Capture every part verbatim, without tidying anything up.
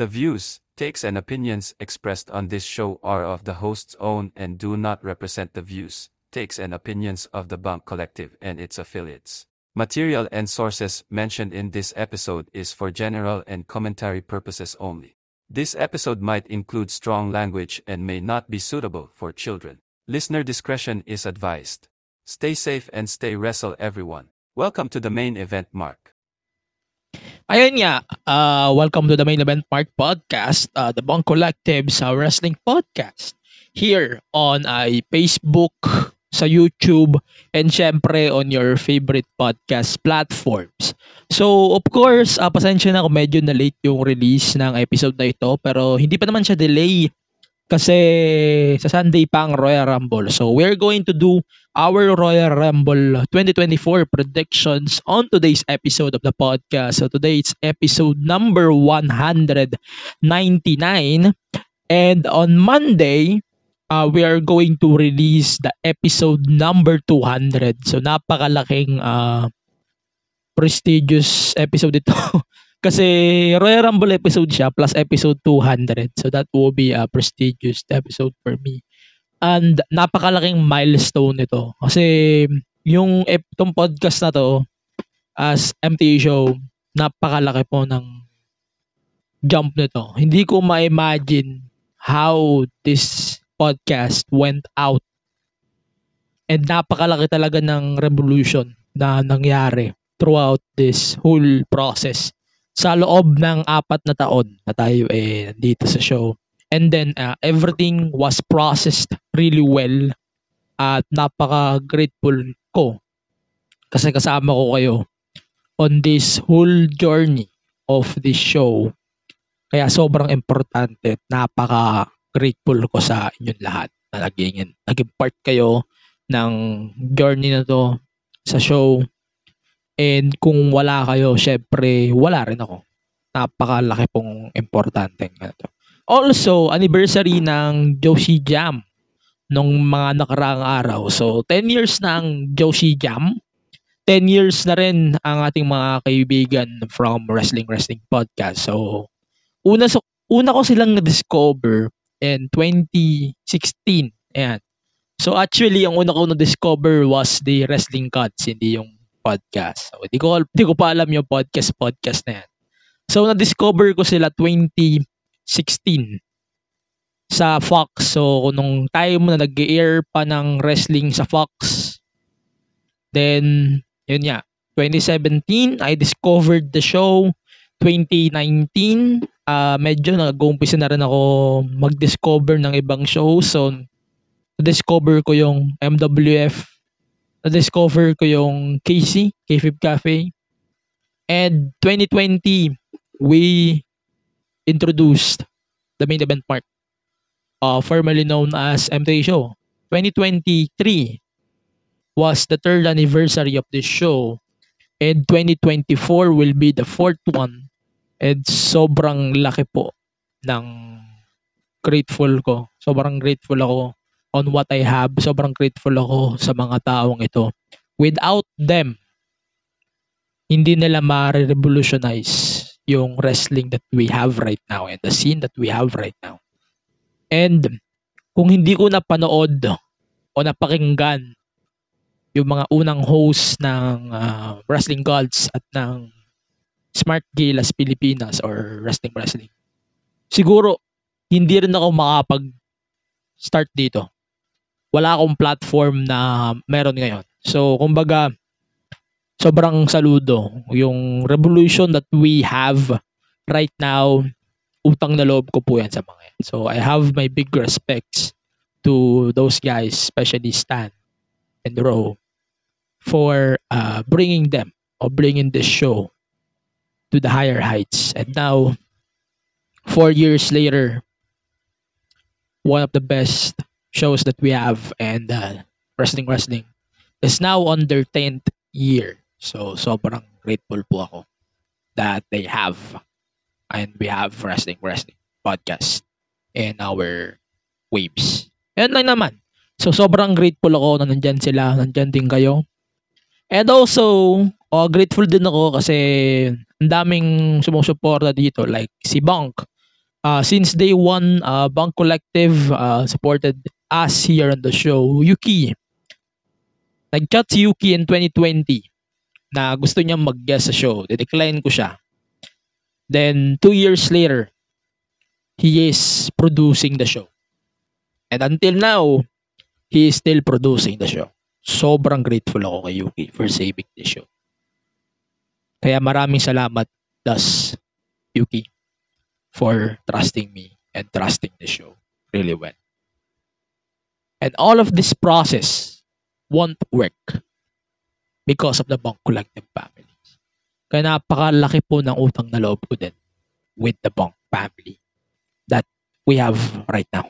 The views, takes and opinions expressed on this show are of the host's own and do not represent the views, takes and opinions of the Bunk Collective and its affiliates. Material and sources mentioned in this episode is for general and commentary purposes only. This episode might include strong language and may not be suitable for children. Listener discretion is advised. Stay safe and stay wrestle everyone. Welcome to the main event, Mark. Ayun nga, uh, welcome to the Main Event Mark Podcast, uh, the Bunk Collective's uh, wrestling podcast. Here on uh, Facebook, sa YouTube, and syempre on your favorite podcast platforms. So, of course, uh, pasensya na kung medyo na late yung release ng episode na ito, pero hindi pa naman siya delay kasi sa Sunday pa ang Royal Rumble. So, we're going to do our Royal Rumble twenty twenty-four predictions on today's episode of the podcast. So, today's episode number one ninety-nine. And on Monday, uh, we are going to release the episode number two hundred. So, napakalaking uh, prestigious episode ito. Kasi Royal Rumble episode siya plus episode two hundred. So that will be a prestigious episode for me. And napakalaking milestone ito. Kasi yung itong podcast na to as M T A show, napakalaki po ng jump nito. Hindi ko ma-imagine how this podcast went out. And napakalaki talaga ng revolution na nangyari throughout this whole process. Sa loob ng apat na taon na tayo eh dito sa show. And then uh, everything was processed really well at napaka-grateful ko kasi kasama ko kayo on this whole journey of this show. Kaya sobrang importante at napaka-grateful ko sa inyong lahat na naging, naging part kayo ng journey na to sa show. And kung wala kayo, syempre, wala rin ako. Napakalaki pong importante nga to. Also, anniversary ng Joshi Jam nung mga nakaraang araw. So, ten years na ang Joshi Jam. ten years na rin ang ating mga kaibigan from Wrestling Wrestling Podcast. So, una, so, una ko silang na-discover in twenty sixteen. Ayan. So, actually, ang una ko na-discover was the Wrestling Cuts, hindi yung podcast. So, di ko, di ko pa alam yung podcast podcast na yan. So, na-discover ko sila twenty sixteen sa Fox. So, nung time na nag-air pa ng wrestling sa Fox, then, yun nga, twenty seventeen, I discovered the show. twenty nineteen, uh, medyo nag-uumpisa na rin ako mag-discover ng ibang show. So, na-discover ko yung M W F, na-discover ko yung K C, K-Fib Cafe. And twenty twenty, we introduced the Main Event Mark, uh, formerly known as M T A Show. twenty twenty-three was the third anniversary of this show. And twenty twenty-four will be the fourth one. And sobrang laki po ng grateful ko. Sobrang grateful ako on what I have. Sobrang grateful ako sa mga taong ito. Without them, hindi nila ma-revolutionize yung wrestling that we have right now and the scene that we have right now. And kung hindi ko napanood o napakinggan yung mga unang host ng uh, Wrestling Gods at ng Smart Gilas Pilipinas or Wrestling Wrestling, siguro hindi rin ako makapag-start dito. Wala akong platform na meron ngayon. So, kumbaga, sobrang saludo. Yung revolution that we have right now, utang na loob ko po yan sa mga yan. So, I have my big respects to those guys, especially Stan and Ro, for uh, bringing them or bringing this show to the higher heights. And now, four years later, one of the best shows that we have and uh, Wrestling Wrestling is now on their tenth year. So, sobrang grateful po ako that they have and we have Wrestling Wrestling podcast in our waves. Yan lang naman. So, sobrang grateful ako na nandyan sila, nandyan din kayo. And also, oh, grateful din ako kasi ang daming sumusuporta dito like si Bunk, Uh, since day one, uh, Bang Collective uh, supported us here on the show. Yuki. Nag-chat si Yuki in twenty twenty na gusto niya mag-guest sa show. De-decline ko siya. Then, two years later, he is producing the show. And until now, he is still producing the show. Sobrang grateful ako kay Yuki for saving the show. Kaya maraming salamat, thus, Yuki, for trusting me and trusting the show really well. And all of this process won't work because of the Bang Collective family. Kaya napakalaki po ng utang na loob ko din with the Bang family that we have right now.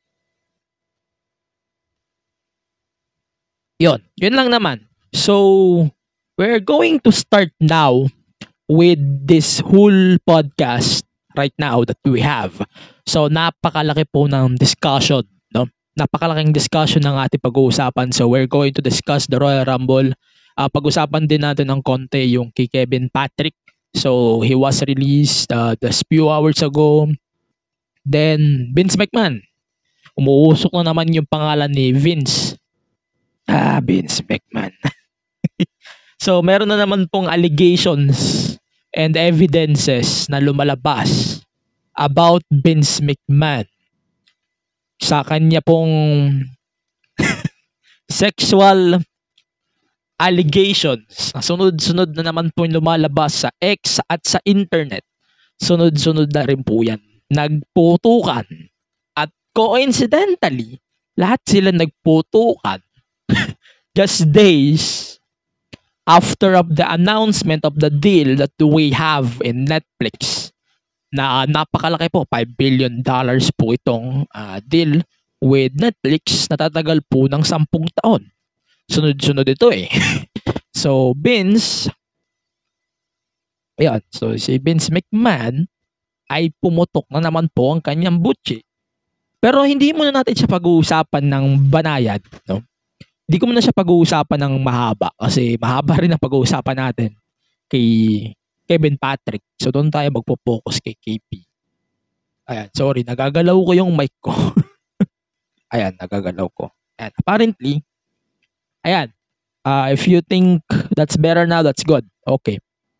Yun. Yun lang naman. So, we're going to start now with this whole podcast right now that we have. So, napakalaki po ng discussion, no? Napakalaking discussion ng ating pag-uusapan. So, we're going to discuss the Royal Rumble. Uh, pag-usapan din natin ng konti yung kay Kevin Patrick. So, he was released uh, just few hours ago. Then, Vince McMahon. Umuusok na naman yung pangalan ni Vince. Ah, Vince McMahon. So, meron na naman pong allegations and evidences na lumalabas about Vince McMahon sa kanya pong sexual allegations. Sunod-sunod na naman po lumalabas sa X at sa internet. Sunod-sunod na rin po yan. Nagputukan. At coincidentally, lahat sila nagputukan just days after of the announcement of the deal that we have in Netflix. Na napakalaki po, five billion dollars po itong uh, deal with Netflix na tatagal po ng sampung taon. Sunod-sunod ito eh. So, Vince, ayan, so si Vince McMahon ay pumutok na naman po ang kanyang butchi. Pero hindi muna natin siya pag-uusapan ng banayad, no? Hindi ko muna siya pag-uusapan ng mahaba kasi mahaba rin ang pag-uusapan natin kay Kevin Patrick. So, doon tayo magpo-focus kay K P. Ayan, sorry, nagagalaw ko yung mic ko. Ayan, nagagalaw ko. Ayan, apparently, ayan, uh, if you think that's better now, that's good. Okay.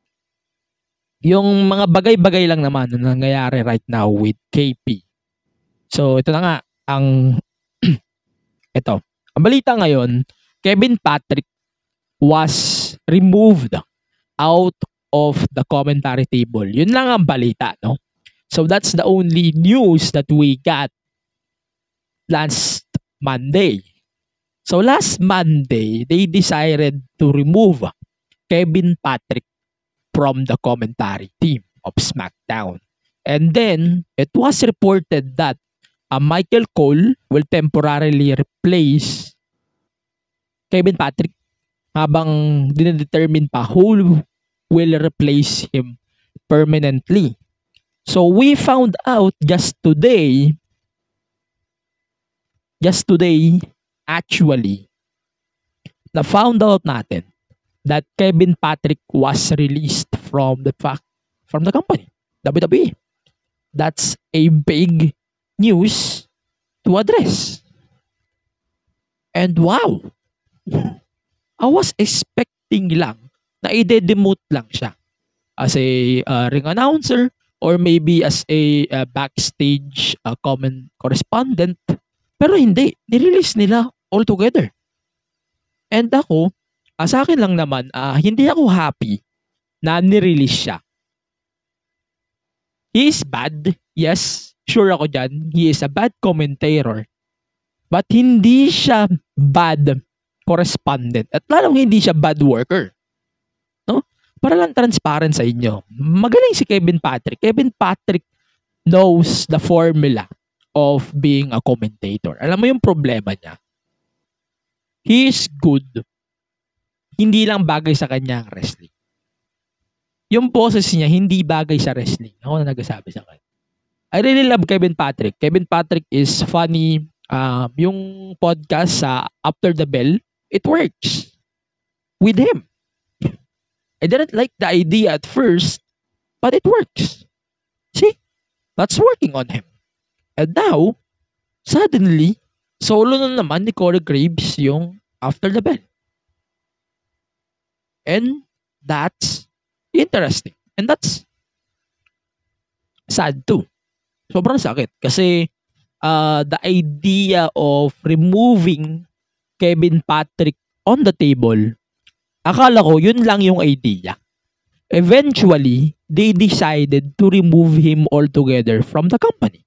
Yung mga bagay-bagay lang naman na nangyayari right now with K P. So, ito na nga, ang, ito, ang balita ngayon, Kevin Patrick was removed out of the commentary table. Yun lang ang balita, no? So, that's the only news that we got last Monday. So last Monday, they decided to remove Kevin Patrick from the commentary team of SmackDown. And then, it was reported that uh, Michael Cole will temporarily replace Kevin Patrick habang dinedetermine pa who will replace him permanently. So we found out just today, just today, actually, na found out natin that Kevin Patrick was released from the fact from the company, W W E. That's a big news to address. And wow, I was expecting lang na i-demote lang siya as a uh, ring announcer or maybe as a uh, backstage uh, comment correspondent. Pero hindi, nirelease nila altogether. And ako, uh, sa akin lang naman, uh, hindi ako happy na nirelease siya. He is bad. Yes, sure ako dyan. He is a bad commentator. But hindi siya bad correspondent. At lalong hindi siya bad worker. No? Para lang transparent sa inyo. Magaling si Kevin Patrick. Kevin Patrick knows the formula of being a commentator. Alam mo yung problema niya? He is good. Hindi lang bagay sa kanya ang wrestling. Yung boses niya, hindi bagay sa wrestling. Ako na nagsasabi sa kanya. I really love Kevin Patrick. Kevin Patrick is funny. Um, yung podcast sa After the Bell, it works with him. I didn't like the idea at first, but it works. See? that's working on him. And now, suddenly, solo na naman ni Corey Graves yung After the Bell. And that's interesting. And that's sad too. Sobrang sakit. Kasi uh, the idea of removing Kevin Patrick on the table, akala ko yun lang yung idea. Eventually, they decided to remove him altogether from the company.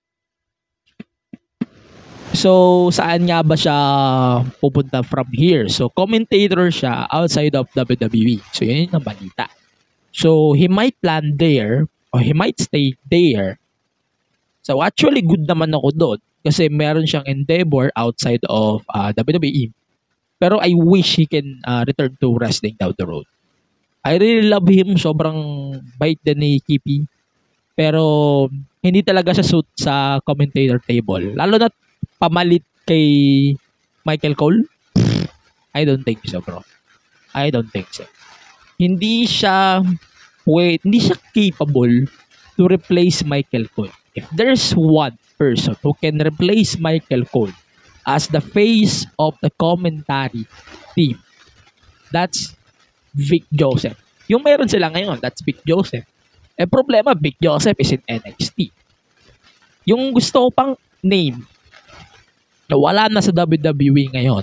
So, saan nga ba siya pupunta from here? So, commentator siya outside of W W E. So, yun yung balita. So, he might land there or he might stay there. So, actually, good naman ako doon kasi meron siyang endeavor outside of uh, W W E. Pero I wish he can uh, return to wrestling down the road. I really love him. Sobrang bait din ni Kippy. Pero, hindi talaga siya suit sa commentator table. Lalo na pamalit kay Michael Cole? I don't think so, bro. I don't think so. Hindi siya, wait, hindi siya capable to replace Michael Cole. If there's one person who can replace Michael Cole as the face of the commentary team, that's Vic Joseph. Yung meron sila ngayon, that's Vic Joseph. Eh, problema, Vic Joseph is in N X T. Yung gusto ko pang name, na wala na sa W W E ngayon,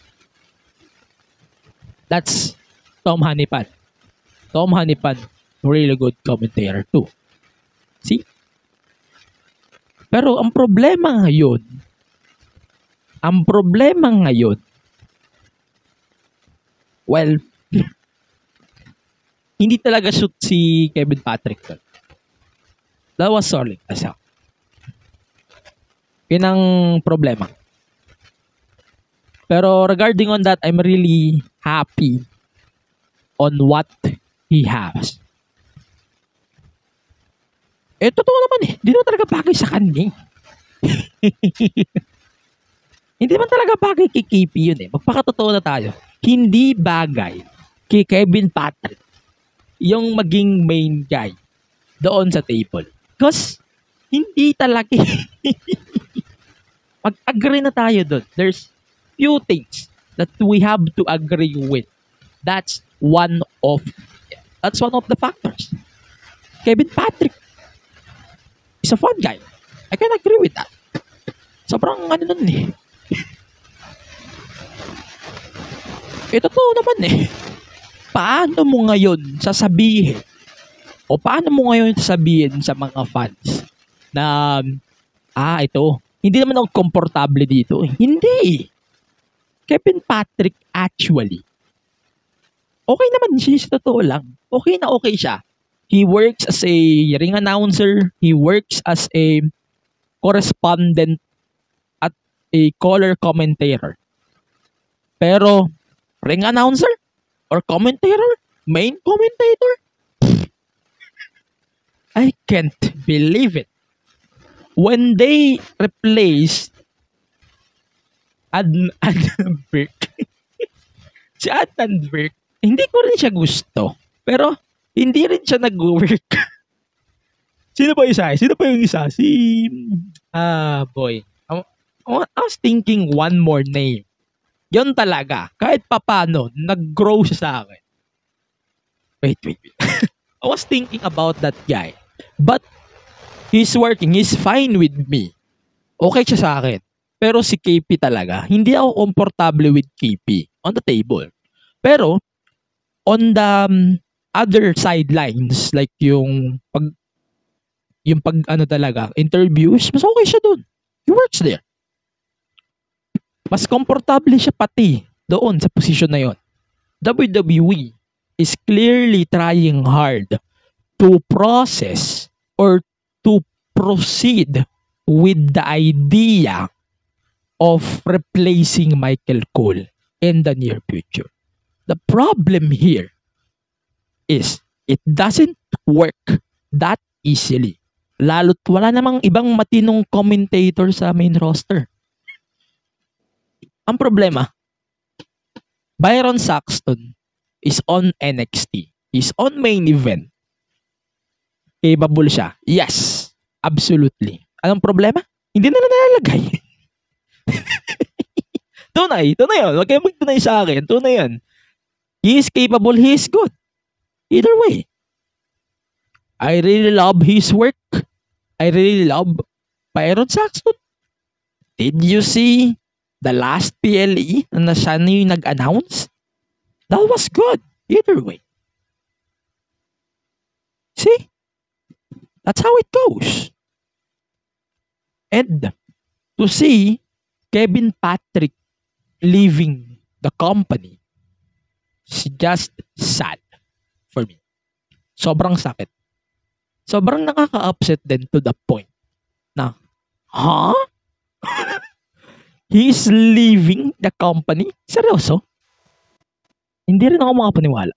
that's Tom Hanipan. Tom Hanipan, really good commentator too. See? Pero ang problema ngayon, ang problema ngayon, well, hindi talaga shoot si Kevin Patrick. That was solid as hell. Yun ang problema. Pero regarding on that, I'm really happy on what he has. Eh, totoo naman eh. Hindi naman talaga bagay sa kanya. Hindi naman talaga bagay kay K P yun eh. Magpakatotoo na tayo. Hindi bagay kay Kevin Patrick yung maging main guy doon sa table. Because, hindi talaga. Mag-agree na tayo doon. There's few things that we have to agree with. That's one of that's one of the factors. Kevin Patrick is a fun guy. I can agree with that. Sobrang ano nun eh. Eh, totoo naman eh. Paano mo ngayon sasabihin o paano mo ngayon sasabihin sa mga fans na ah, ito, hindi naman ako komportable dito. Hindi. Kevin Patrick actually, okay naman siya sa totoo lang. Okay na okay siya. He works as a ring announcer. He works as a correspondent at a color commentator. Pero, ring announcer? Or commentator? Main commentator? I can't believe it. When they replaced Ad- Adnan Burke, si Adnan Burke, hindi ko rin siya gusto. Pero, hindi rin siya nag-work. Sino ba isa? Sino pa yung isa? Si, ah, boy. I, I was thinking one more name. Yun talaga. Kahit papano, nag-grow siya sa akin. Wait, wait, wait. I was thinking about that guy. But, he's working. He's fine with me. Okay siya sa akin. Pero si K P talaga, hindi ako komportable with K P on the table. Pero, on the um, other sidelines, like yung pag, yung pag, ano talaga, interviews, mas okay siya dun. He works there. Mas komportable siya pati doon sa position na yon. W W E is clearly trying hard to process or to proceed with the idea of replacing Michael Cole in the near future. The problem here is it doesn't work that easily. Lalo't wala namang ibang matinong commentator sa main roster. Ang problema, Byron Saxton is on N X T. He's on main event. Capable siya. Yes. Absolutely. Anong problema? Hindi na nalalagay. Tunay, tunay yun. Huwag kayo magtunay sa akin. Tunay yun. He is capable, he is good. Either way. I really love his work. I really love Byron Saxton. Did you see the last P L E na siya na yung nag-announce? That was good. Either way. See? That's how it goes. And to see Kevin Patrick leaving the company, it's just sad for me. Sobrang sakit. Sobrang nakaka-upset din to the point na, huh? He's leaving the company? Seryoso? Hindi rin ako makapaniwala.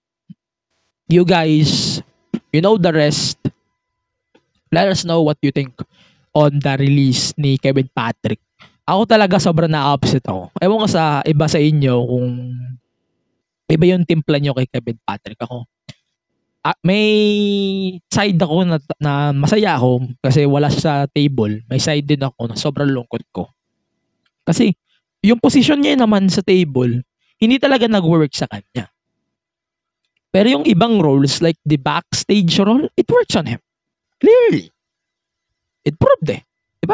You guys, you know the rest. Let us know what you think on the release ni Kevin Patrick. Ako talaga sobrang na-upset ako. Ewan ko sa iba sa inyo kung iba yung timpla nyo kay Kevin Patrick. Ako, ah, may side ako na, na masaya ako kasi wala siya sa table. May side din ako na sobrang lungkot ko. Kasi yung position niya naman sa table, hindi talaga nag-work sa kanya. Pero yung ibang roles like the backstage role, it works on him. Clearly. It proved eh. Diba?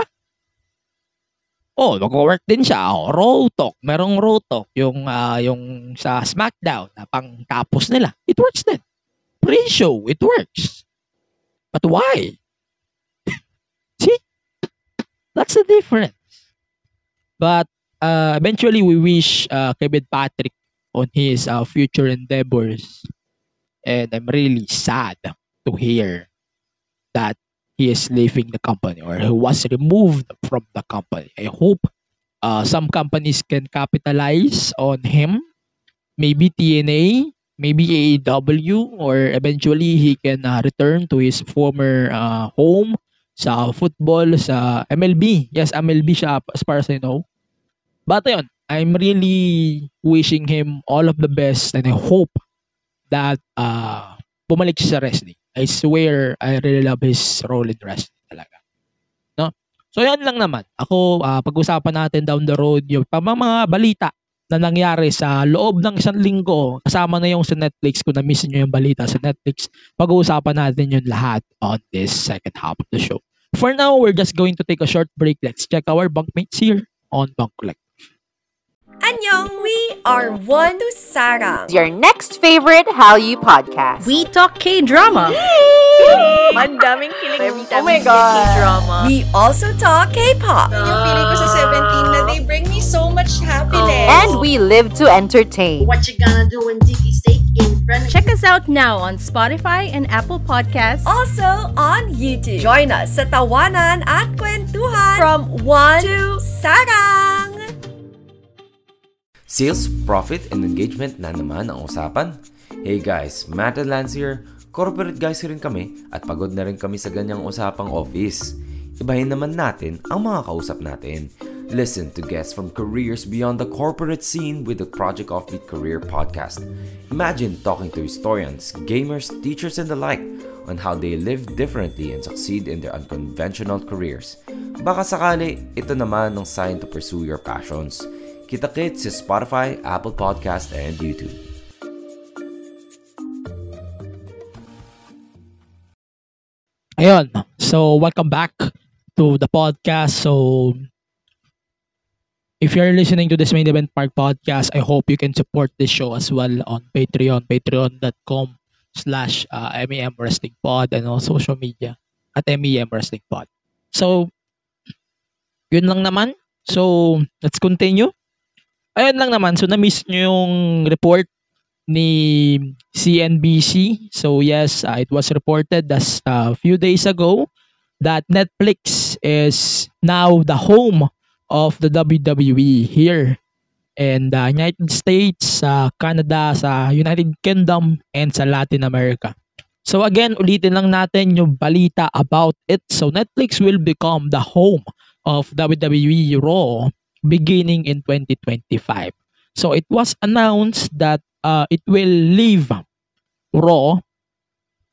Oh, mag-work din siya. Oh, Raw Talk. Merong Raw Talk. Yung, uh, yung sa SmackDown na pang tapos nila. It works din. Pre-show, it works. But why? See? That's the difference. But uh, eventually we wish uh, Kevin Patrick on his uh, future endeavors. And I'm really sad to hear that he is leaving the company or he was removed from the company. I hope uh, some companies can capitalize on him. Maybe T N A, maybe A E W, or eventually he can uh, return to his former uh, home sa football, sa M L B. Yes, M L B siya as far as I know. But ayun, I'm really wishing him all of the best and I hope that uh, bumalik siya sa wrestling. I swear, I really love his role in wrestling talaga. No? So, yan lang naman. Ako, uh, pag-usapan natin down the road yung pa mga balita na nangyari sa loob ng isang linggo. Kasama na yung sa Netflix. Kung na-miss nyo yung balita sa Netflix, pag-uusapan natin yung lahat on this second half of the show. For now, we're just going to take a short break. Let's check our bunkmates here on Bunk Collect. Annyeong, we are One to Sarang. Your next favorite Hallyu podcast. We talk K-drama. Ang daming kilig every time Oh my we God. hear K-drama. We also talk K-pop. Yung feeling ko sa seventeen na they bring me so much happiness. And we live to entertain. What you gonna do when Dicky steak in front of Check us out now on Spotify and Apple Podcasts. Also on YouTube. Join us sa Tawanan at Kwentuhan from One to Sarang. Sales, profit, and engagement na naman ang usapan. Hey guys, Matt and Lance here. Corporate guys rin kami at pagod na rin kami sa ganyang usapang office. Ibahin naman natin ang mga kausap natin. Listen to guests from careers beyond the corporate scene with the Project Offbeat Career Podcast. Imagine talking to historians, gamers, teachers, and the like on how they live differently and succeed in their unconventional careers. Baka sakali, ito naman ang sign to pursue your passions. Kita-kits sa Spotify, Apple Podcast, and YouTube. Ayun. So, welcome back to the podcast. So, if you're listening to this Main Event Park podcast, I hope you can support this show as well on Patreon, patreon.com slash MEM Wrestling Pod, and on social media at MEM Wrestling Pod. So, yun lang naman. So, let's continue. Ayun lang naman. So, na-miss nyo yung report ni C N B C. So, yes, uh, it was reported as a uh, few days ago that Netflix is now the home of the W W E here in the United States, sa uh, Canada, sa United Kingdom, and sa Latin America. So, again, ulitin lang natin yung balita about it. So, Netflix will become the home of W W E Raw beginning in twenty twenty-five. So it was announced that uh, it will leave Raw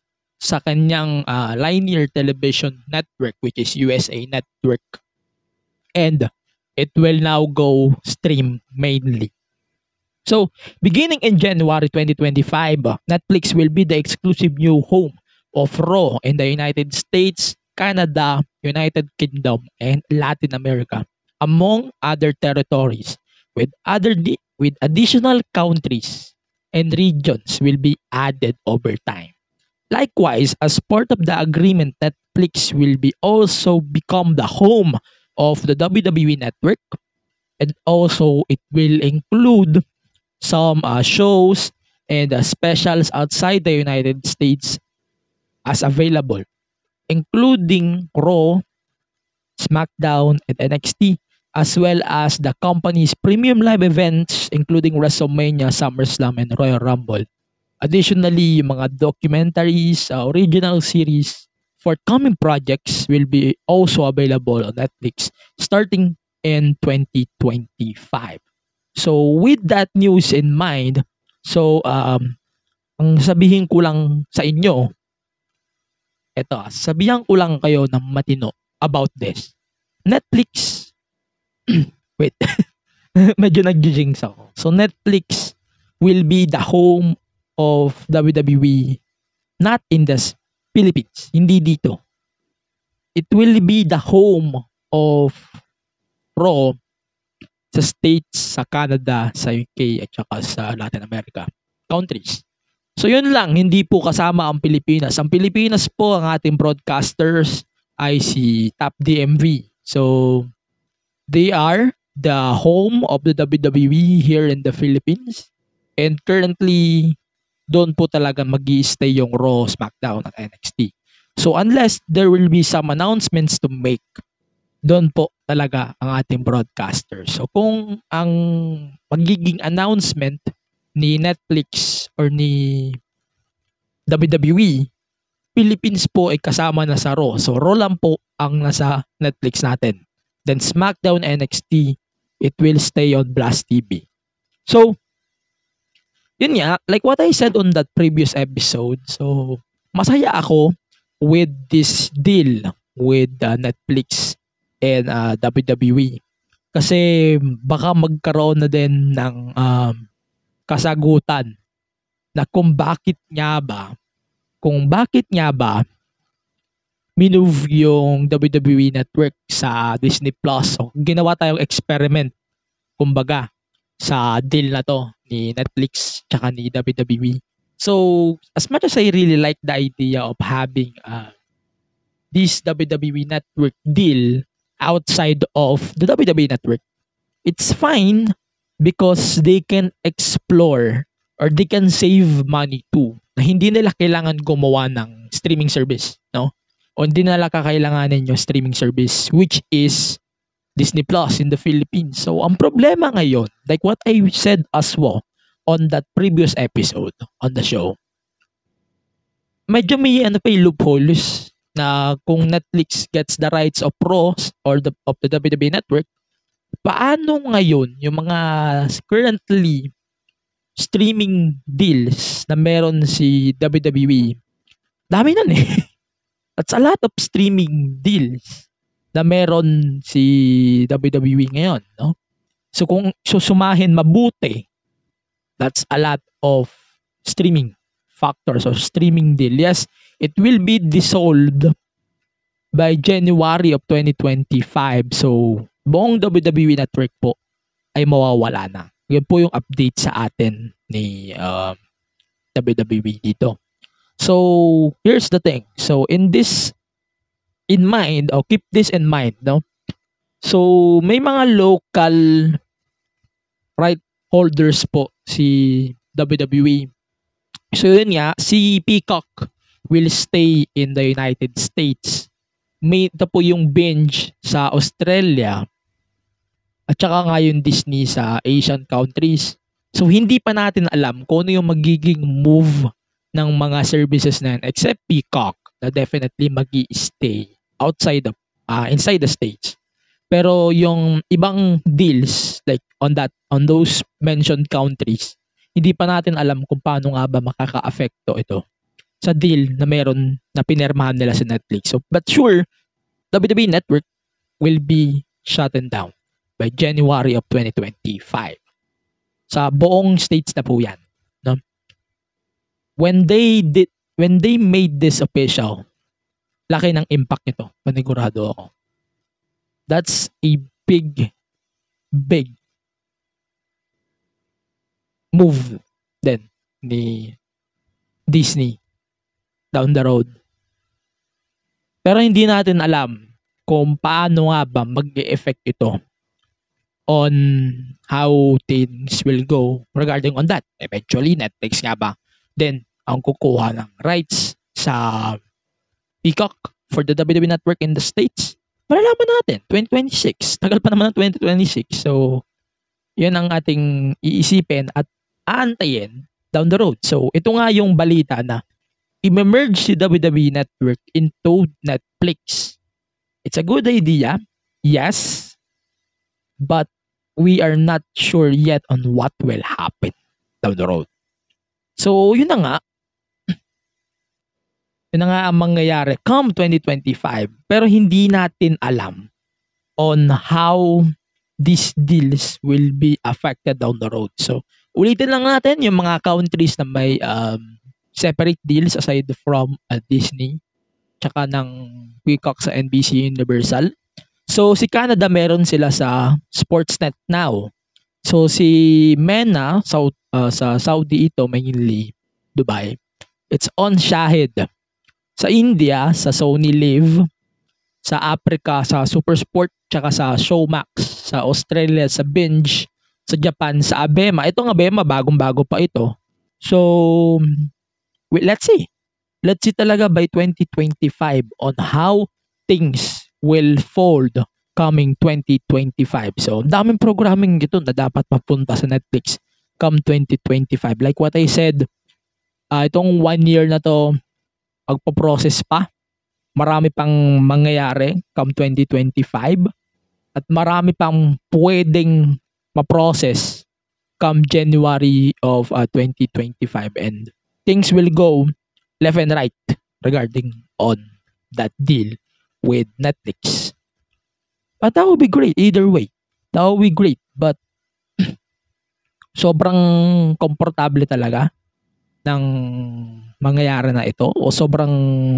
sa kanyang uh, linear television network, which is U S A Network. And it will now go stream mainly. So, beginning in January twenty twenty-five, Netflix will be the exclusive new home of Raw in the United States, Canada, United Kingdom, and Latin America, among other territories, with other di- with additional countries and regions will be added over time. Likewise, as part of the agreement, Netflix will be also become the home of the W W E Network, and also it will include some uh, shows and uh, specials outside the United States as available, including Raw, SmackDown, and N X T, as well as the company's premium live events including WrestleMania, SummerSlam, and Royal Rumble. Additionally, yung mga documentaries, uh, original series, forthcoming projects will be also available on Netflix starting in twenty twenty-five. So with that news in mind, so um, ang sabihin ko lang sa inyo, eto, sabihan ko lang kayo ng matino about this. Netflix, wait, medyo nag-jinx ako. So Netflix will be the home of W W E, not in the Philippines, hindi dito. It will be the home of Raw sa States, sa Canada, sa U K, at saka sa Latin America countries. So yun lang, hindi po kasama ang Pilipinas. Ang Pilipinas po, ang ating broadcasters ay si Top D M V. So they are the home of the W W E here in the Philippines. And currently, doon po talaga mag-i-stay yung Raw, SmackDown, at N X T. So unless there will be some announcements to make, doon po talaga ang ating broadcaster. So kung ang magiging announcement ni Netflix or ni W W E, Philippines po ay kasama na sa Raw. So Raw lang po ang nasa Netflix natin. Then SmackDown, N X T, it will stay on Blast T V. So, yun nga, like what I said on that previous episode, so masaya ako with this deal with uh, Netflix and uh, W W E. Kasi baka magkaroon na din ng um, kasagutan na kung bakit nga ba, kung bakit nga ba minove yung W W E Network sa Disney Plus. So, ginawa tayong experiment, kumbaga, sa deal na to ni Netflix tsaka ni W W E. So, as much as I really like the idea of having uh, this W W E Network deal outside of the W W E Network, it's fine because they can explore or they can save money too. Na hindi nila kailangan gumawa ng streaming service, no? O hindi nila kakailanganin yung streaming service, which is Disney Plus in the Philippines. So, ang problema ngayon, like what I said as well on that previous episode on the show, medyo may ano pa yung loopholes na kung Netflix gets the rights of Raw or the, of the W W E Network, paano ngayon yung mga currently streaming deals na meron si W W E? Dami nun eh. That's a lot of streaming deals na meron si W W E ngayon, no? So kung susumahin mabuti, that's a lot of streaming factors or streaming deal. Yes, it will be dissolved by January of twenty twenty-five. So buong W W E Network po ay mawawala na. Yun po yung update sa atin ni uh, W W E dito. So here's the thing. So in this in mind, or keep this in mind, no? So, may mga local right holders po si W W E. So, yun nga, si Peacock will stay in the United States. May ito po yung binge sa Australia at saka nga yung Disney sa Asian countries. So, hindi pa natin alam kung ano yung magiging move ng mga services na yan, except Peacock na definitely magi-stay outside the, uh, inside the States. Pero yung ibang deals, like on that, on those mentioned countries, hindi pa natin alam kung paano nga ba makaka-affecto ito sa deal na meron na pinirmahan nila sa Netflix. So, but sure, W W E Network will be shut down by January of twenty twenty-five. Sa buong states na po yan. No? When they did, when they made this official, laki ng impact nito. Panigurado ako. That's a big, big move din ni Disney down the road. Pero hindi natin alam kung paano nga ba mag-e-effect ito on how things will go regarding on that. Eventually, Netflix nga ba then ang kukuha ng rights sa Peacock for the W W E Network in the States? Malalaman natin, twenty twenty-six. Tagal pa naman ng twenty twenty-six. So, yun ang ating iisipin at aantayin down the road. So, ito nga yung balita na i-merge si W W E Network into Netflix. It's a good idea, yes, but we are not sure yet on what will happen down the road. So, yun na nga. Yun na nga ang mangyayari come twenty twenty-five. Pero hindi natin alam on how these deals will be affected down the road. So, ulitin lang natin yung mga countries na may um, separate deals aside from uh, Disney tsaka ng Peacock sa N B C Universal. So, si Canada meron sila sa Sportsnet Now. So, si MENA sa, uh, sa Saudi ito, mainly Dubai. It's on Shahid. Sa India, sa Sony Live. Sa Africa, sa Supersport tsaka sa Showmax. Sa Australia, sa Binge. Sa Japan, sa Abema. Itong Abema, bagong-bago pa ito. So, wait, let's see. Let's see talaga by twenty twenty-five on how things will fold coming twenty twenty-five. So, daming programming ito na dapat mapunta sa Netflix come twenty twenty-five. Like what I said, uh, itong one year na to, magpo-process pa. Marami pang mangyayari come twenty twenty-five. At marami pang pwedeng ma-process come January of uh, twenty twenty-five. And things will go left and right regarding on that deal with Netflix. But that would be great either way. That would be great. But sobrang komportable talaga ng mangyayari na ito o sobrang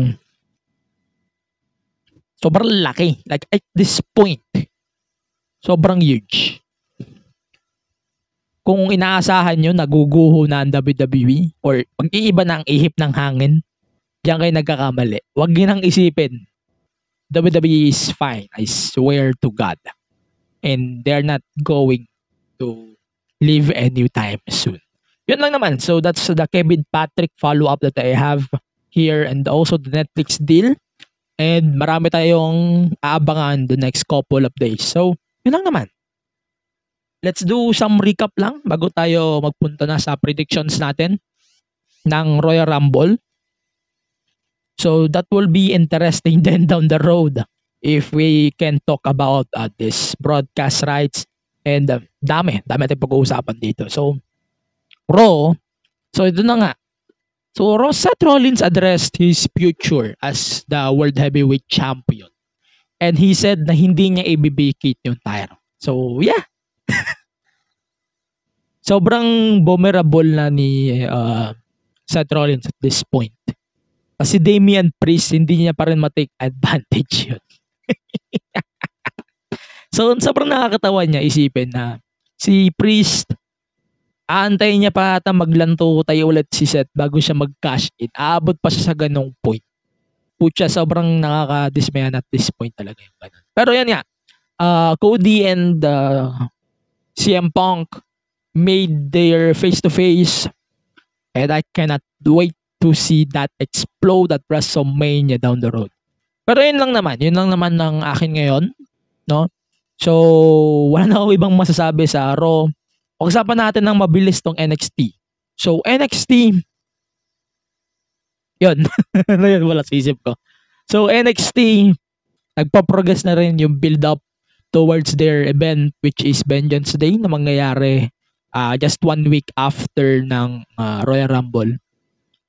sobrang laki. Like at this point, sobrang huge. Kung inaasahan nyo, naguguho na ang W W E or pag-iiba na ang ihip ng hangin, diyan kayo nagkakamali. Huwag nyo nang isipin. W W E is fine. I swear to God. And they're not going to leave anytime soon. Yun lang naman. So that's the Kevin Patrick follow-up that I have here and also the Netflix deal. And marami tayong aabangan the next couple of days. So, yun lang naman. Let's do some recap lang bago tayo magpunta na sa predictions natin ng Royal Rumble. So that will be interesting then down the road if we can talk about uh, this broadcast rights and uh, dami, dami tayong pag-uusapan dito. So Raw, so ito na nga. So Raw, Seth Rollins addressed his future as the World Heavyweight Champion. And he said na hindi niya i-vacate yung title. So yeah. Sobrang vulnerable na ni uh, Seth Rollins at this point. Kasi Damian Priest, hindi niya pa rin matake advantage yun. So, sobrang nakakatawa niya isipin na si Priest, aantayin niya pa ata maglanto tayo ulit si Seth bago siya mag-cash in. Aabot pa siya sa ganong point. Pucha, sobrang nakaka-dismayan at this point talaga yung ganun. Pero yan nga, uh, Cody and uh, C M Punk made their face-to-face and I cannot wait to see that explode at WrestleMania down the road. Pero yun lang naman. Yun lang naman ng akin ngayon. No? So, wala na ako ibang masasabi sa Raw. Pag-usapan natin ng mabilis tong N X T. So, N X T, yun. Wala sa isip ko. So, N X T, nagpa-progress na rin yung build-up towards their event which is Vengeance Day na mangyayari Uh, just one week after ng uh, Royal Rumble.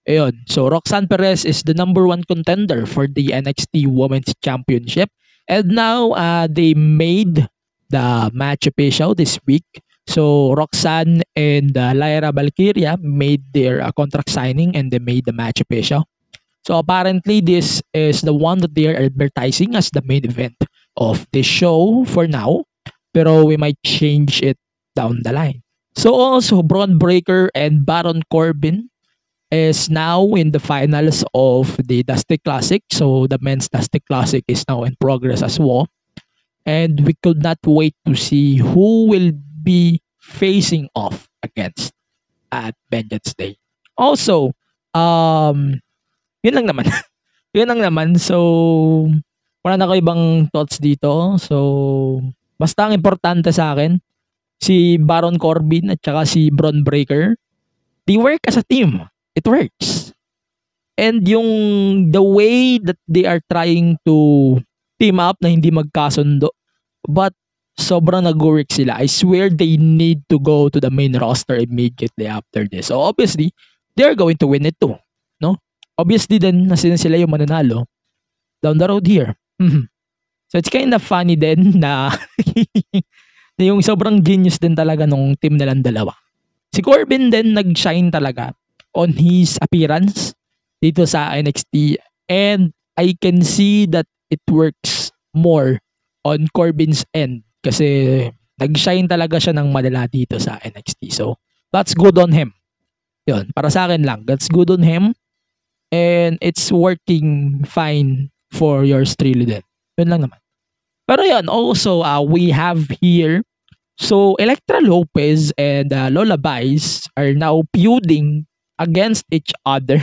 Ayun. So, Roxanne Perez is the number one contender for the N X T Women's Championship. And now, uh, they made the match official this week. So, Roxanne and uh, Lyra Valkyria made their uh, contract signing and they made the match official. So, apparently, this is the one that they are advertising as the main event of the show for now. Pero we might change it down the line. So, also, Braun Breaker and Baron Corbin is now in the finals of the Dusty Classic. So the men's Dusty Classic is now in progress as well. And we could not wait to see who will be facing off against at Vengeance Day. Also, um, yun lang naman. yun lang naman. So, wala na ko ibang thoughts dito. So, basta ang importante sa akin, si Baron Corbin at saka si Braun Breaker, they work as a team. It works. And yung the way that they are trying to team up na hindi magkasundo, but sobrang nag-work sila. I swear they need to go to the main roster immediately after this. So obviously, they're going to win it too. No? Obviously din na sila sila yung mananalo down the road here. So it's kind of funny din na, na yung sobrang genius din talaga nung team nilang dalawa. Si Corbin din nag-shine talaga on his appearance dito sa N X T, and I can see that it works more on Corbin's end kasi nag-shine talaga siya ng malala dito sa N X T. So that's good on him. Yun, para sa akin lang, that's good on him and it's working fine for yours truly din. Yun lang naman. Pero yun, also uh, we have here, so Elektra Lopez and uh, Lola Vice are now feuding against each other.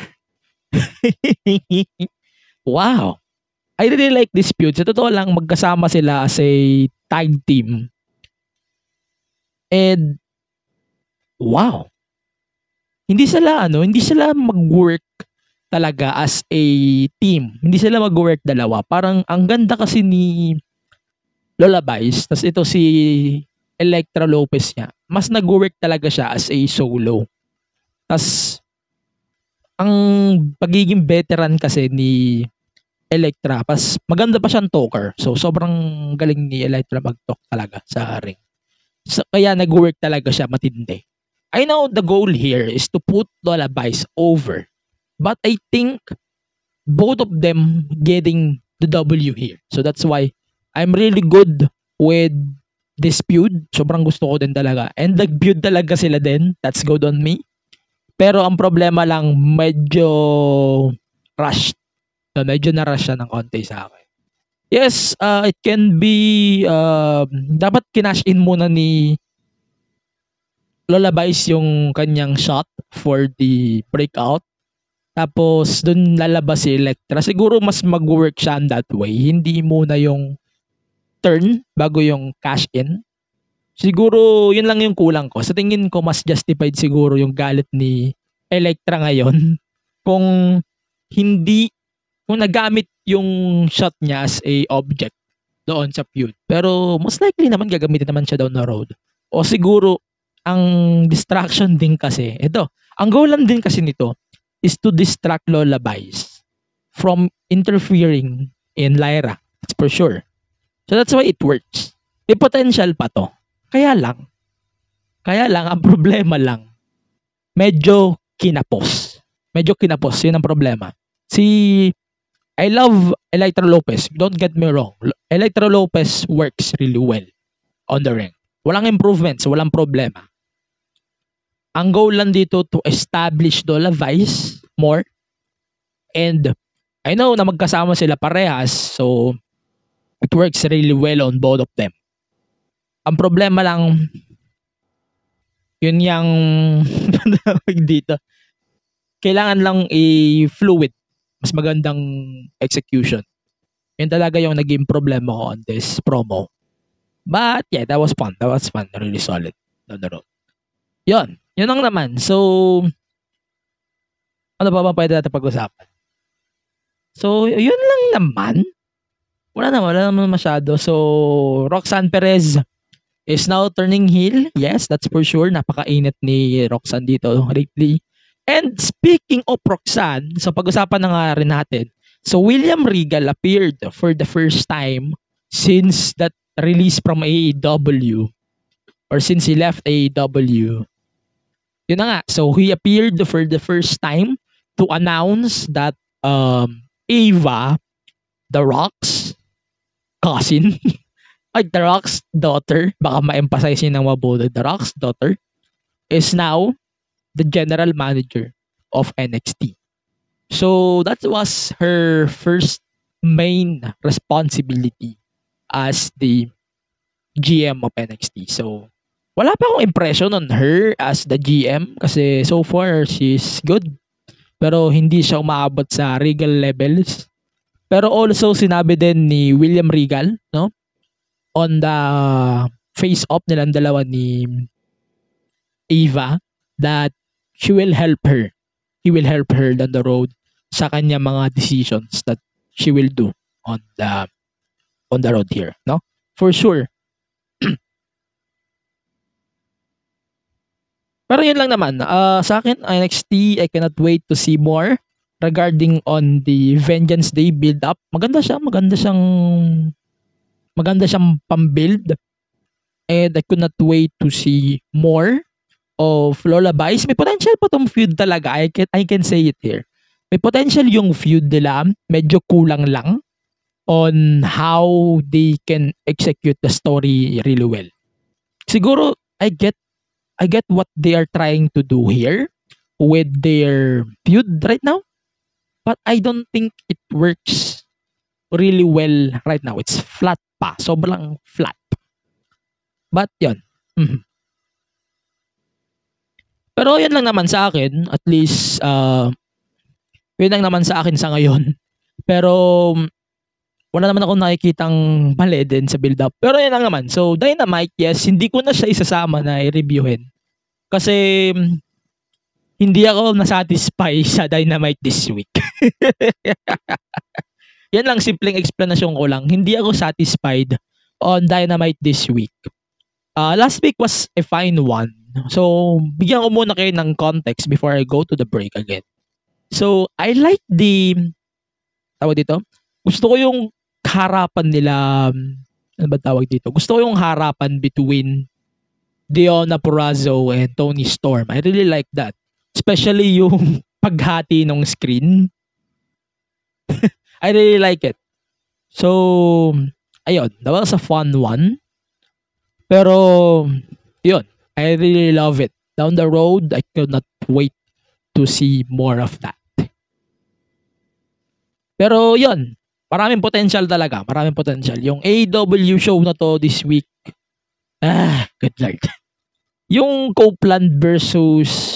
Wow. I really like this feud. Sa totoo lang, magkasama sila as a tag team. And, wow. Hindi sila, ano, hindi sila mag-work talaga as a team. Hindi sila mag-work dalawa. Parang, ang ganda kasi ni Lola Vice, tas ito si Elektra Lopez niya. Mas nag-work talaga siya as a solo. Tas, ang pagiging veteran kasi ni Elektra, pas maganda pa siyang talker. So, sobrang galing ni Elektra mag-talk talaga sa ring. So, kaya nag-work talaga siya matindi. I know the goal here is to put Lola Vice over. But I think both of them getting the W here. So, that's why I'm really good with this feud. Sobrang gusto ko din talaga. And nag-feud talaga sila din. That's good on me. Pero ang problema lang, medyo rushed. So, medyo na-rush siya ng konti sa akin. Yes, uh, it can be, uh, dapat kinash in muna ni Lola Vice yung kanyang shot for the breakout. Tapos, dun lalabas si Elektra. Siguro mas mag-work siya that way. Hindi muna yung turn bago yung cash in. Siguro, yun lang yung kulang ko. Sa tingin ko, mas justified siguro yung galit ni Elektra ngayon kung hindi, kung nagamit yung shot niya as a object doon sa feud. Pero, most likely naman gagamitin naman siya down the road. O siguro, ang distraction din kasi, ito, ang goal lang din kasi nito is to distract Lola Vice from interfering in Lyra. That's for sure. So, that's why it works. May potential pa to. Kaya lang, kaya lang, ang problema lang, medyo kinapos. Medyo kinapos, yun ang problema. Si, I love Elektra Lopez, don't get me wrong. Elektra Lopez works really well on the ring. Walang improvements, walang problema. Ang goal lang dito to establish Lola Vice more. And, I know na magkasama sila parehas, so, it works really well on both of them. Ang problema lang, yun yung dito. Kailangan lang i-fluid. Mas magandang execution. Yun talaga yung naging problema ko on this promo. But yeah, that was fun. That was fun. Really solid. Down the road. Yun. Yun lang naman. So, ano pa ba pwede natin pag-usapan? So, yun lang naman. Wala naman. Wala naman masyado. So, Roxanne Perez is now turning heel. Yes, that's for sure. Napakainit ni Roxanne dito lately. And speaking of Roxanne, so pag-usapan na nga rin natin. So William Regal appeared for the first time since that release from A E W or since he left A E W. Yun na nga. So he appeared for the first time to announce that um, Ava, The Rock's cousin, ay, The Rock's daughter, baka ma-emphasize yun ng mabuti, The Rock's daughter, is now the general manager of N X T. So that was her first main responsibility as the G M of N X T. So wala pa akong impression on her as the G M kasi so far she's good. Pero hindi siya umaabot sa Regal levels. Pero also sinabi din ni William Regal, no? On the face-off nilang dalawa ni Ava that she will help her. He will help her down the road sa kanya mga decisions that she will do on the on the road here, no? For sure. Pero yun lang naman. Uh, sa akin, N X T, I cannot wait to see more regarding on the Vengeance Day build-up. Maganda siya. Maganda siyang maganda siyang pang-build. And I could not wait to see more of Lullabies. May potential pa tong feud talaga. I can, I can say it here. May potential yung feud nila. Medyo kulang lang on how they can execute the story really well. Siguro, I get I get what they are trying to do here with their feud right now. But I don't think it works really well right now. It's flat pa. Sobrang flat. But yun. Mm-hmm. Pero yan lang naman sa akin. At least, uh, yun lang naman sa akin sa ngayon. Pero, wala naman ako nakikitang mali din sa build-up. Pero yan lang naman. So, Dynamite, yes, hindi ko na siya isasama na i-reviewin. Kasi, hindi ako nasatisfy sa Dynamite this week. Yan lang, simpleng explanation ko lang. Hindi ako satisfied on Dynamite this week. Uh, last week was a fine one. So, bigyan ko muna kayo ng context before I go to the break again. So, I like the, tawag dito, gusto ko yung harapan nila, ano ba tawag dito? Gusto ko yung harapan between Deonna Purrazzo and Toni Storm. I really like that. Especially yung paghati ng screen. I really like it. So, ayun, that was a fun one. Pero, yun, I really love it. Down the road, I could not wait to see more of that. Pero, yun, maraming potential talaga. Maraming potential. Yung A E W show na to this week, ah, good lord. Yung Copeland versus...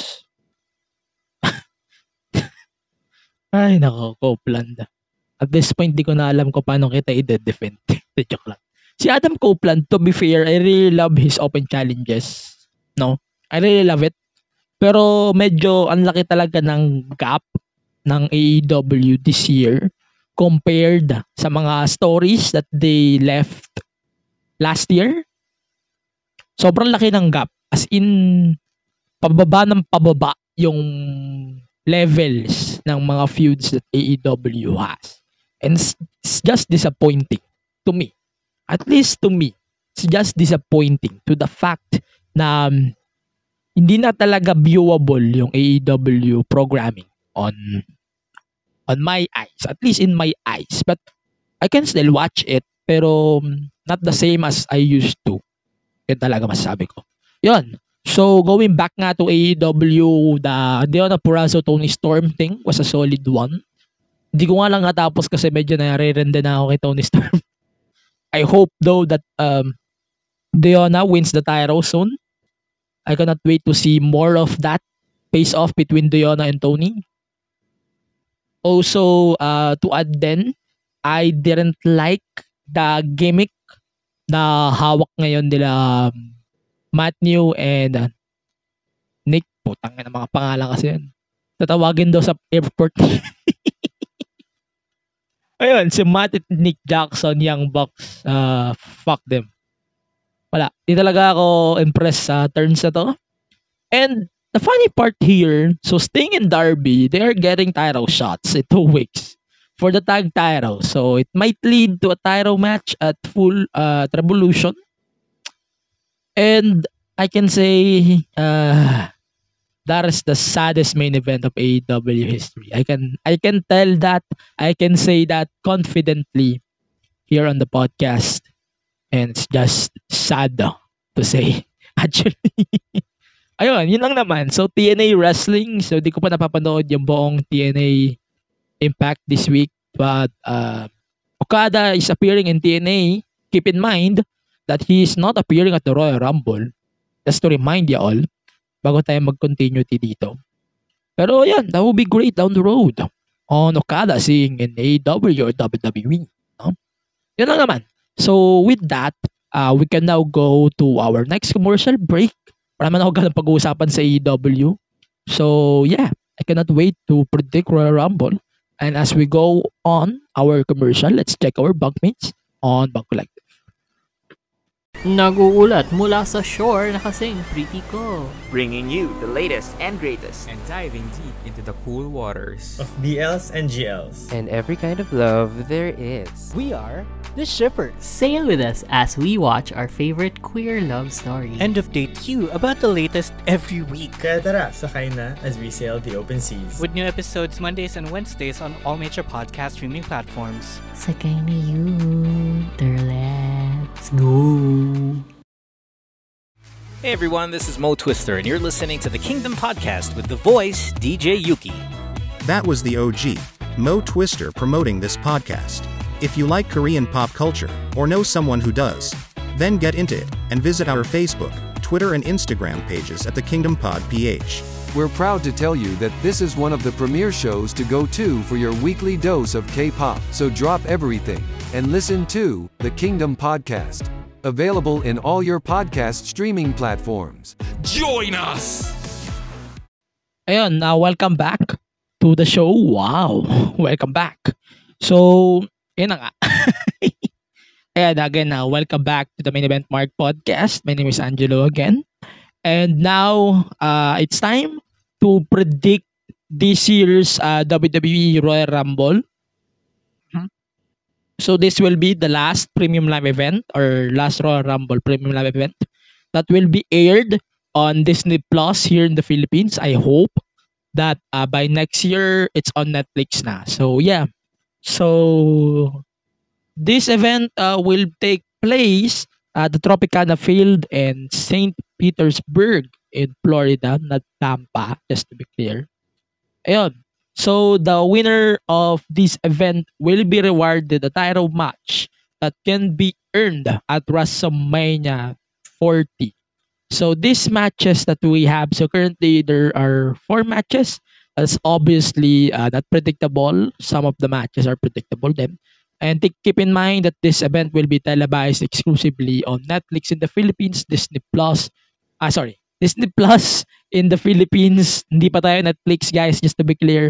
Ay, nako, Copeland. At this point, di ko na alam kung paano kita i-defend. Joke lang. Si Adam Copeland, to be fair, I really love his open challenges. No? I really love it. Pero medyo ang laki talaga ng gap ng A E W this year compared sa mga stories that they left last year. Sobrang laki ng gap. As in, pababa ng pababa yung levels ng mga feuds that A E W has. And it's, it's just disappointing to me. At least to me, it's just disappointing to the fact na um, hindi na talaga viewable yung A E W programming on on my eyes. At least in my eyes. But I can still watch it, pero um, not the same as I used to. Yan talaga masasabi ko. Yun. So, going back nga to A E W, the Deonna Purrazzo Toni Storm thing was a solid one. Hindi ko nga lang natapos kasi medyo nare-renda na ako kay Toni Storm. I hope though that um, Deonna wins the title soon. I cannot wait to see more of that face-off between Deonna and Toni. Also, uh, to add then, I didn't like the gimmick na hawak ngayon nila um, Matthew and uh, Nick. Putang na mga pangalan kasi yan. Tatawagin daw sa airport. Ayun, si Matt at Nick Jackson, Young Bucks, uh, fuck them. Wala. Di talaga ako impressed sa turns na to. And the funny part here, so Sting and Darby, they are getting title shots in two weeks for the tag title. So it might lead to a title match at full uh, Revolution. And I can say uh, that is the saddest main event of A E W history. I can I can tell that. I can say that confidently here on the podcast. And it's just sad to say. Actually. Ayun, yun lang naman. So, T N A Wrestling. So, di ko pa napapanood yung buong T N A Impact this week. But, uh, Okada is appearing in T N A. Keep in mind that he is not appearing at the Royal Rumble. Just to remind you all, bago tayo mag-continuity dito. Pero, yan, that will be great down the road on Okada seeing in A E W or W W E. No? Yun lang naman. So, with that, uh, we can now go to our next commercial break. Para man ako ganang pag-uusapan sa A E W. So, yeah. I cannot wait to predict Royal Rumble. And as we go on our commercial, let's check our bunkmates on Bunk Collective. Naguulat mula sa shore na kasing Pretty Ko. Bringing you the latest and greatest. And diving deep into the cool waters of B Ls and G Ls. And every kind of love there is. We are the Shippers. Sail with us as we watch our favorite queer love stories. And update you about the latest every week. Kaya tara, sakay na as we sail the open seas. With new episodes Mondays and Wednesdays on all major podcast streaming platforms. Sakay na you, let's go. Hey everyone, this is Mo Twister, and you're listening to the Kingdom Podcast with the voice D J Yuki. That was the O G, Mo Twister, promoting this podcast. If you like Korean pop culture, or know someone who does, then get into it, and visit our Facebook, Twitter and Instagram pages at the Kingdom Pod P H. We're proud to tell you that this is one of the premier shows to go to for your weekly dose of K-pop. So drop everything and listen to the Kingdom Podcast. Available in all your podcast streaming platforms. Join us! Ayun, now welcome back to the show. Wow, welcome back. So, yun na nga. Ayan, again, now welcome back to the Main Event Mark Podcast. My name is Angelo again. And now, uh, it's time to predict this year's uh, W W E Royal Rumble. So this will be the last premium live event or last Royal Rumble premium live event that will be aired on Disney Plus here in the Philippines. I hope that uh, by next year it's on Netflix na. So yeah. So this event uh, will take place at the Tropicana Field in Saint Petersburg in Florida, not Tampa, just to be clear. Ayun. So the winner of this event will be rewarded a title match that can be earned at WrestleMania forty. So these matches that we have, so currently there are four matches. That's obviously uh, not predictable. Some of the matches are predictable then. And t- keep in mind that this event will be televised exclusively on Netflix in the Philippines, Disney Plus. Ah, sorry. Disney Plus in the Philippines. Hindi pa tayo Netflix, guys, just to be clear.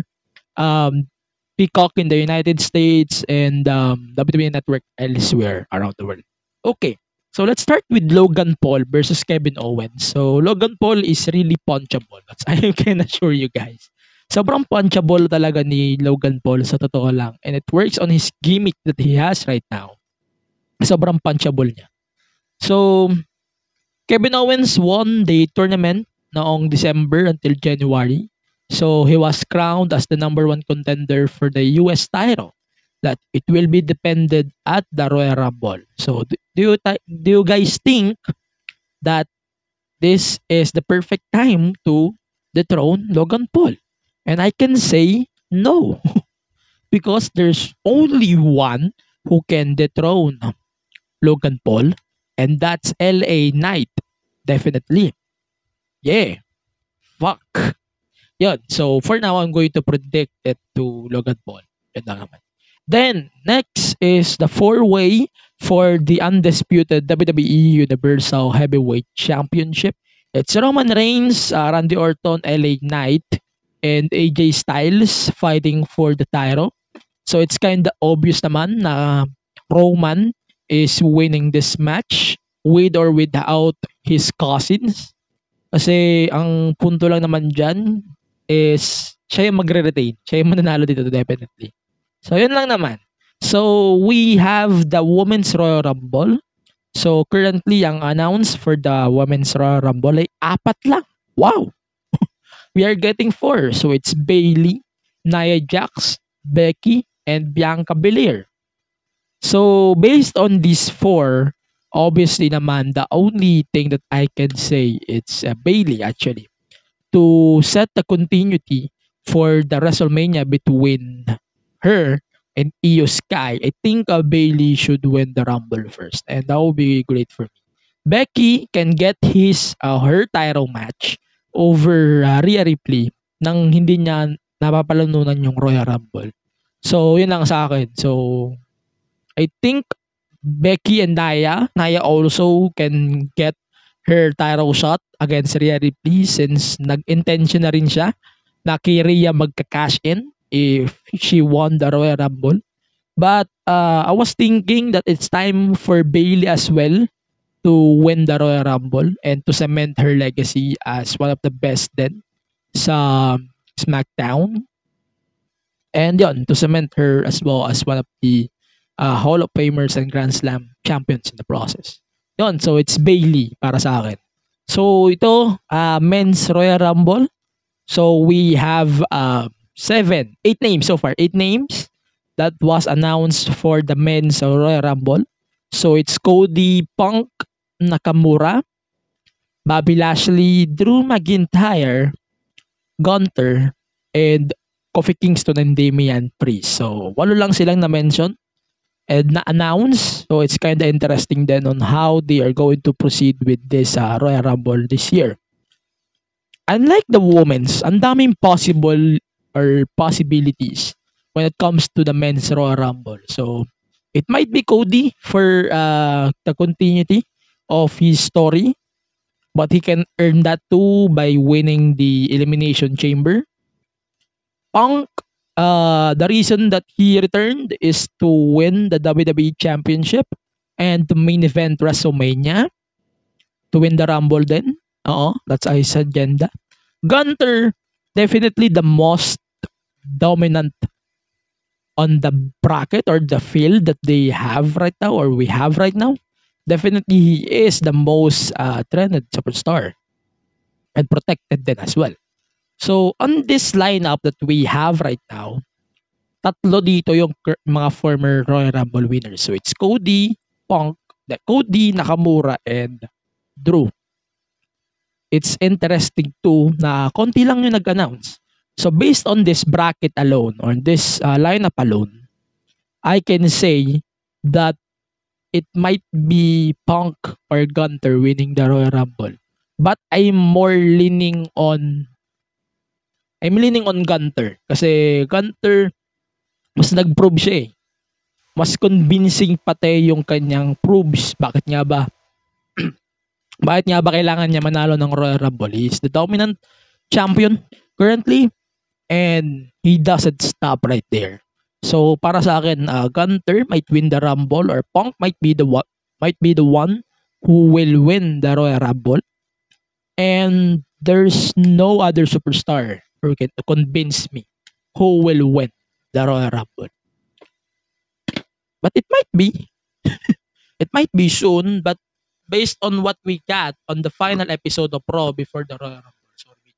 Um, Peacock in the United States and um, W W E Network elsewhere around the world. Okay. So let's start with Logan Paul versus Kevin Owens. So Logan Paul is really punchable. That's I can assure you guys. Sobrang punchable talaga ni Logan Paul sa totoo lang. And it works on his gimmick that he has right now. Sobrang punchable niya. So, Kevin Owens won the tournament noong December until January. So, he was crowned as the number one contender for the U S title. That it will be depended at the Royal Rumble. So, do you, do you guys think that this is the perfect time to dethrone Logan Paul? And I can say no. Because there's only one who can dethrone Logan Paul. And that's L A Knight. Definitely. Yeah. Fuck. Yun. So, for now, I'm going to predict it to Logan Paul. Yun lang naman. Then, next is the four-way for the undisputed W W E Universal Heavyweight Championship. It's Roman Reigns, uh, Randy Orton, L A Knight, and A J Styles fighting for the title. So, it's kind of obvious naman na Roman is winning this match with or without his cousins. Kasi ang punto lang naman dyan is siya yung magre-retain. Siya yung mananalo dito definitely. So, yun lang naman. So, we have the Women's Royal Rumble. So, currently, ang announced for the Women's Royal Rumble ay apat lang. Wow! We are getting four. So, it's Bayley, Nia Jax, Becky, and Bianca Belair. So, based on these four, obviously naman, the only thing that I can say it's uh, Bayley actually. To set the continuity for the WrestleMania between her and Io Sky, I think uh, Bayley should win the Rumble first. And that would be great for me. Becky can get his uh, her title match over uh, Rhea Ripley nang hindi niya napapalanunan yung Royal Rumble. So, yun lang sa akin. So, I think Becky and Nia, Nia also can get her title shot against Rhea Ripley since nag-intention na rin siya na kay Rhea magka-cash in if she won the Royal Rumble. But uh, I was thinking that it's time for Bayley as well to win the Royal Rumble and to cement her legacy as one of the best then sa SmackDown. And yun, to cement her as well as one of the uh, Hall of Famers and Grand Slam champions in the process. Yun, so it's Bayley para sa akin. So ito, uh, Men's Royal Rumble. So we have uh, seven, eight names so far. Eight names that was announced for the Men's Royal Rumble. So it's Cody, Punk, Nakamura, Bobby Lashley, Drew McIntyre, Gunther, and Kofi Kingston and Damian Priest. So, walo lang silang na-mention and na-announce. So, it's kind of interesting then on how they are going to proceed with this uh, Royal Rumble this year. Unlike the women's, ang daming possible or possibilities when it comes to the Men's Royal Rumble. So, it might be Cody for uh, the continuity of his story, but he can earn that too by winning the Elimination Chamber. Punk, uh, the reason that he returned is to win the W W E Championship and to main event WrestleMania. To win the Rumble then. Oo, that's his agenda. Gunther, definitely the most dominant on the bracket or the field that they have right now or we have right now. Definitely he is the most uh, trended superstar and protected then as well. So on this lineup that we have right now, tatlo dito yung mga former Royal Rumble winners. So it's Cody, Punk, Cody, Nakamura, and Drew. It's interesting too na konti lang yung nag-announce. So based on this bracket alone or this uh, lineup alone, I can say that it might be Punk or Gunther winning the Royal Rumble. But I'm more leaning on I'm leaning on Gunther kasi Gunther mas nag-prove siya eh. Mas convincing pati yung kanyang proves. Bakit nga ba? Bakit nga ba kailangan niya manalo ng Royal Rumble? He is the dominant champion currently and he doesn't stop right there. So para sa akin, uh, Gunther might win the Rumble or Punk might be the one might be the one who will win the Royal Rumble. And there's no other superstar who can convince me who will win the Royal Rumble. But it might be. It might be soon, but based on what we got on the final episode of Raw before the Royal Rumble. Sorry,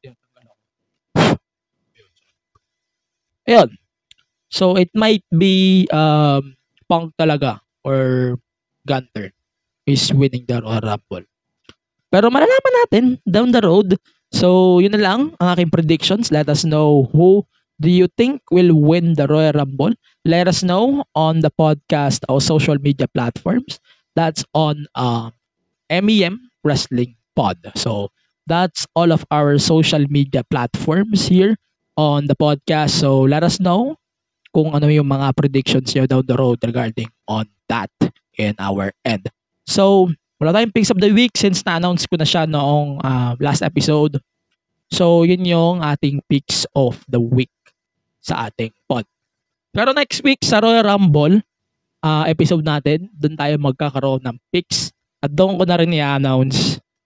ayun. So it might be um, Punk talaga or Gunther is winning the Royal Rumble. Pero malalaman natin down the road. So yun na lang ang aking predictions. Let us know who do you think will win the Royal Rumble. Let us know on the podcast or social media platforms. That's on uh, M E M Wrestling Pod. So that's all of our social media platforms here on the podcast. So let us know kung ano yung mga predictions nyo down the road regarding on that in our end. So, wala tayong picks of the week since na-announce ko na siya noong uh, last episode. So, yun yung ating picks of the week sa ating pod. Pero next week sa Royal Rumble uh, episode natin, doon tayo magkakaroon ng picks. At doon ko na rin i-announce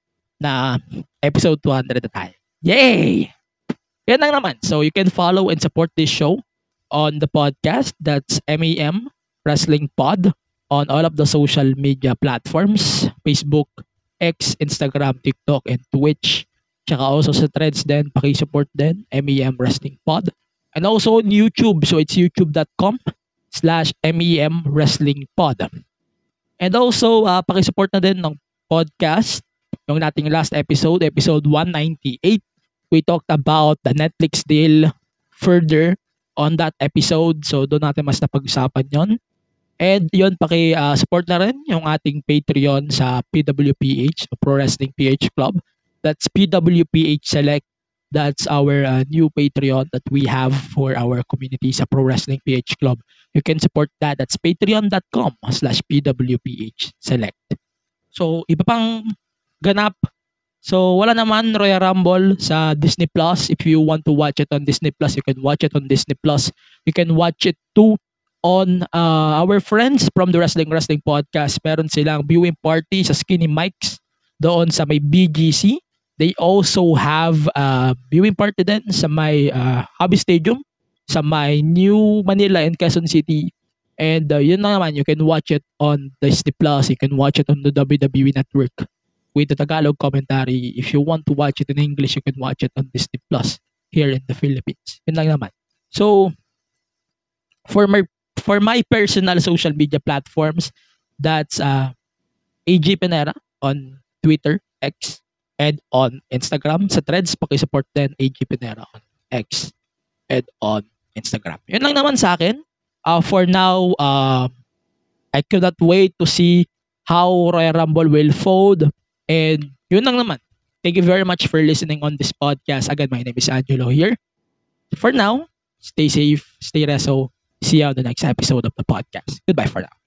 na episode two hundred na tayo. Yay! Yan lang naman. So you can follow and support this show on the podcast. That's M A M Wrestling Pod on all of the social media platforms. Facebook, X, Instagram, TikTok, and Twitch. Tsaka also sa Threads din. Pakisupport din. M A M Wrestling Pod. And also on YouTube. So it's youtube.com slash MEM Wrestling Pod. And also, uh, pakisupport na din ng podcast. Yung nating last episode, episode one ninety-eight. We talked about the Netflix deal further on that episode. So, doon natin mas napag-usapan yon. And yun, paki-support uh, na rin yung ating Patreon sa P W P H, Pro Wrestling P H Club. That's P W P H Select. That's our uh, new Patreon that we have for our community sa Pro Wrestling P H Club. You can support that. That's patreon.com slash PWPH Select. So, iba pang ganap. So, wala naman Royal Rumble sa Disney Plus. If you want to watch it on Disney Plus, you can watch it on Disney Plus. You can watch it too on uh, our friends from the Wrestling Wrestling Podcast. Meron silang viewing party sa Skinny Mike's doon sa may B G C. They also have uh, viewing party din sa may uh, Hobby Stadium, sa may New Manila and Quezon City. And uh, yun na naman, you can watch it on Disney Plus. You can watch it on the W W E Network with the Tagalog commentary. If you want to watch it in English, you can watch it on Disney Plus here in the Philippines. Yun lang naman. So, for my for my personal social media platforms, that's uh, A G Pinera on Twitter, X, and on Instagram. Sa Threads, pakisupport din A G Pinera on X and on Instagram. Yun lang naman sa akin. Uh, for now, uh, I cannot wait to see how Royal Rumble will fold. And yun lang naman. Thank you very much for listening on this podcast. Again, my name is Angelo here. For now, stay safe, stay reso. See you on the next episode of the podcast. Goodbye for now.